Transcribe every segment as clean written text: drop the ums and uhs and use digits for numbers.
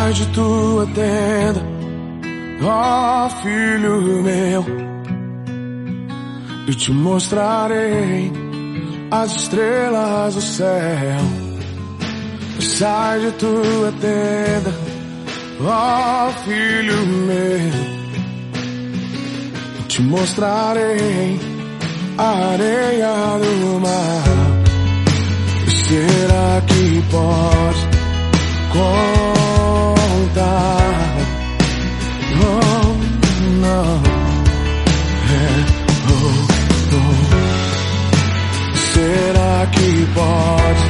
sai de tua tenda, ó filho meu, e te mostrarei as estrelas do céu. Sai de tua tenda, ó filho meu, e te mostrarei a areia do mar. Será que pode contar? Oh, não. Será que pode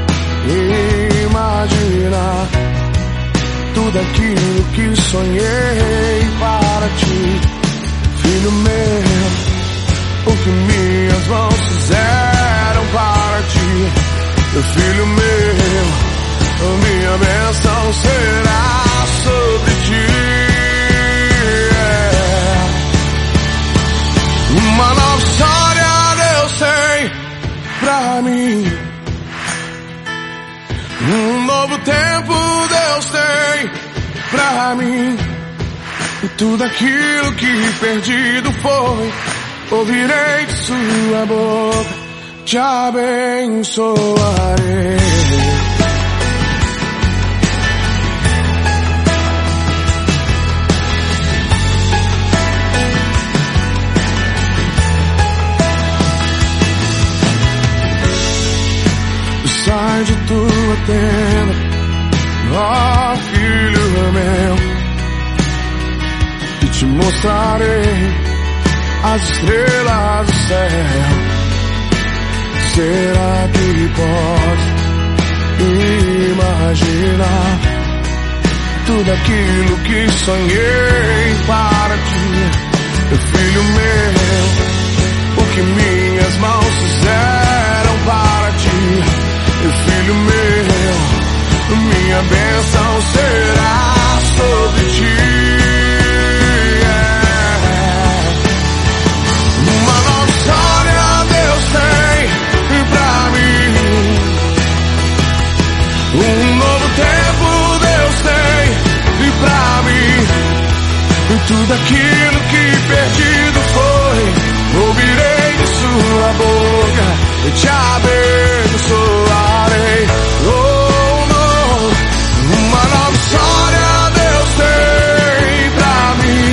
imaginar tudo aquilo que sonhei para ti, filho meu? O que minhas mãos fizeram para ti, filho meu, minha bênção será sobre ti. Uma nova história Deus tem pra mim, um novo tempo Deus tem pra mim. E tudo aquilo que perdido foi, ouvirei de sua boca, te abençoarei. Sai de tua tenda, ó filho meu, e te mostrarei as estrelas do céu. Será que pode imaginar tudo aquilo que sonhei para ti, filho meu? O que minhas mãos fizeram para ti, filho meu, minha bênção será sobre ti. Uma nova história Deus tem pra mim, um novo tempo Deus tem pra mim. E tudo aquilo que perdido foi, ouvirei de sua boca, eu te abençoarei. Oh, não. Uma nova história Deus tem pra mim,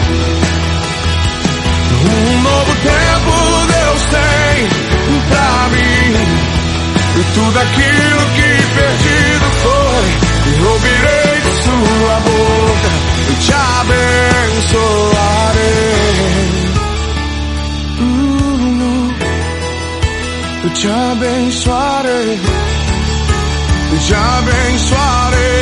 um novo tempo Deus tem pra mim. E tudo aquilo que perdido foi, eu ouvirei de sua boca, eu te abençoarei. Eu te abençoarei, eu te abençoarei.